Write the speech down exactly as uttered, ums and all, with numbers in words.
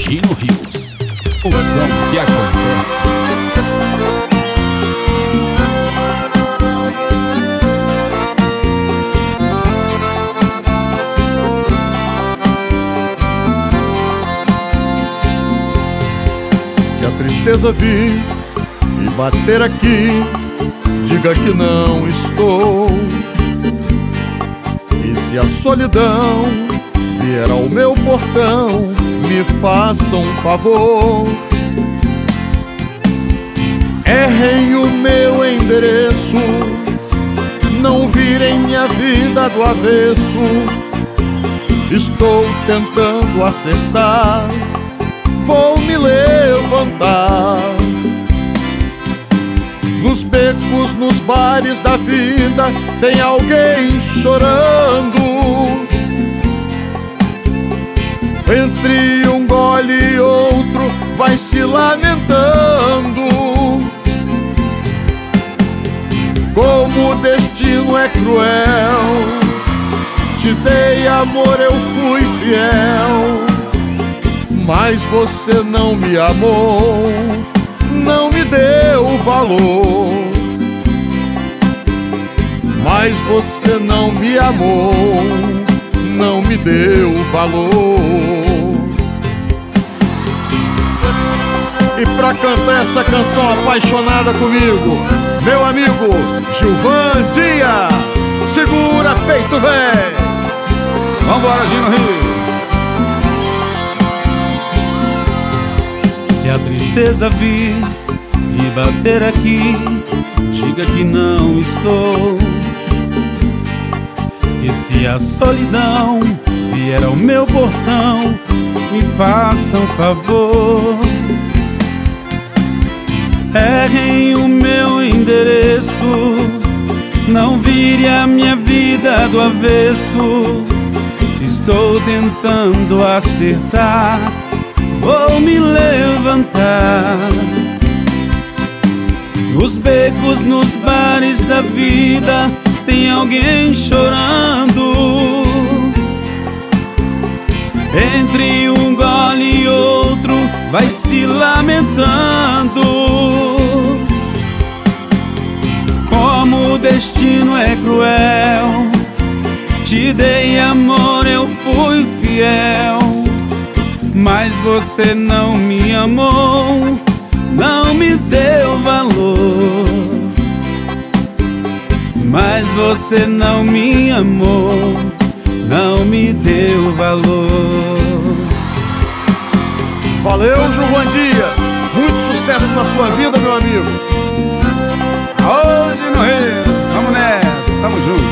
Gino Rios, o som que acontece. Se a tristeza vir e bater aqui, diga que não estou. E se a solidão vier ao meu portão, me faça um favor. Errem o meu endereço, não virem minha vida do avesso. Estou tentando acertar, vou me levantar. Nos becos, nos bares da vida, tem alguém chorando. Entre um gole e outro, vai se lamentando. Como o destino é cruel, te dei amor, eu fui fiel, mas você não me amou, não me deu valor. Mas você não me amou, não me deu valor. E pra cantar essa canção apaixonada comigo, meu amigo Gilvan Dias, segura peito, véi. Vambora, Gino Rios. Se a tristeza vir e bater aqui, diga que não estou. E se a solidão vier ao meu portão, me faça um favor. Errem o meu endereço, não vire a minha vida do avesso. Estou tentando acertar, vou me levantar. Nos becos, nos bares da vida, tem alguém chorando. Entre um gole e outro, vai se lamentando. Como o destino é cruel, te dei amor, eu fui fiel, mas você não me amou, não me deu valor. Mas você não me amou, não me deu valor. Valeu, Gilvan Dias, muito sucesso na sua vida, meu amigo. Aô, Gino Rios, vamos nessa, tamo junto.